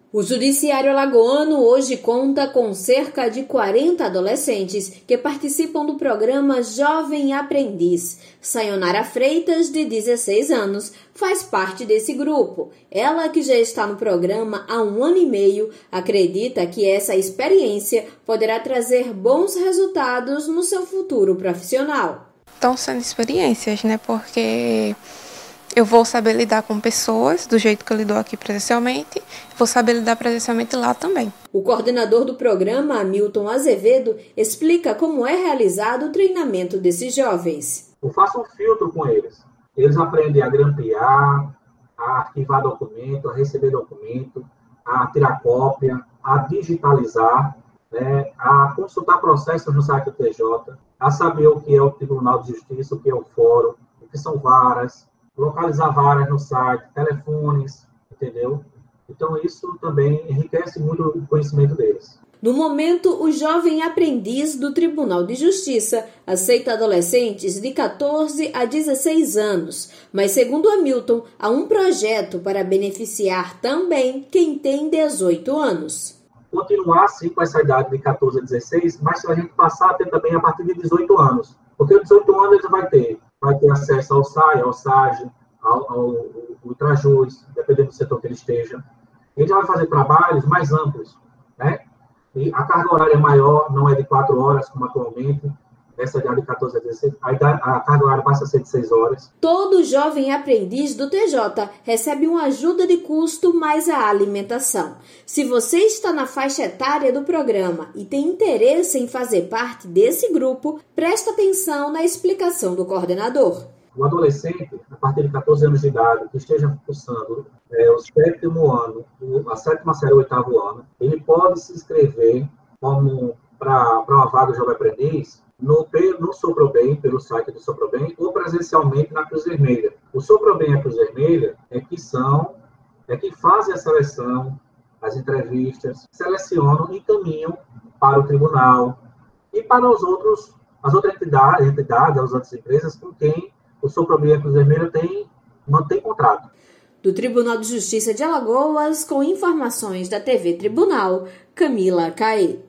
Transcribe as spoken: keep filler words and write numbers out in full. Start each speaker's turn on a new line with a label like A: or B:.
A: O Judiciário Alagoano hoje conta com cerca de quarenta adolescentes que participam do programa Jovem Aprendiz. Sayonara Freitas, de dezesseis anos, faz parte desse grupo. Ela, que já está no programa há um ano e meio, acredita que essa experiência poderá trazer bons resultados no seu futuro profissional.
B: Estão sendo experiências, né? Porque eu vou saber lidar com pessoas do jeito que eu lido aqui presencialmente, vou saber lidar presencialmente lá também.
A: O coordenador do programa, Hamilton Azevedo, explica como é realizado o treinamento desses jovens.
C: Eu faço um filtro com eles. Eles aprendem a grampear, a arquivar documento, a receber documento, a tirar cópia, a digitalizar, né, a consultar processos no site do T J, a saber o que é o Tribunal de Justiça, o que é o Fórum, o que são varas, localizar varas no site, telefones, entendeu? Então, isso também enriquece muito o conhecimento deles.
A: No momento, o Jovem Aprendiz do Tribunal de Justiça aceita adolescentes de catorze a dezesseis anos, mas, segundo Hamilton, há um projeto para beneficiar também quem tem dezoito anos.
C: Continuar, sim, com essa idade de catorze a dezesseis, mas se a gente passar a ter também a partir de dezoito anos, porque aos dezoito anos ele já vai ter, vai ter acesso ao S A I, ao S A G, ao, ao, ao Ultrajus, dependendo do setor que ele esteja. Ele já vai fazer trabalhos mais amplos, né? E a carga horária maior não é de quatro horas, como atualmente, essa idade de catorze a dezesseis, a, idade, a carga horária passa a ser de seis horas.
A: Todo jovem aprendiz do T J recebe uma ajuda de custo mais a alimentação. Se você está na faixa etária do programa e tem interesse em fazer parte desse grupo, presta atenção na explicação do coordenador.
C: O adolescente, a partir de catorze anos de idade, que esteja cursando é, o sétimo ano, a sétima série, o oitavo ano, ele pode se inscrever como para uma vaga de jovem aprendiz no, no Soprobem, pelo site do Soprobem, ou presencialmente na Cruz Vermelha. O Soprobem e a Cruz Vermelha é que são, é que fazem a seleção, as entrevistas, selecionam e encaminham para o tribunal e para os outros, as outras entidades, entidades, as outras empresas com quem o Soprobem e a Cruz Vermelha tem, mantém contrato.
A: Do Tribunal de Justiça de Alagoas, com informações da T V Tribunal, Camila Caê.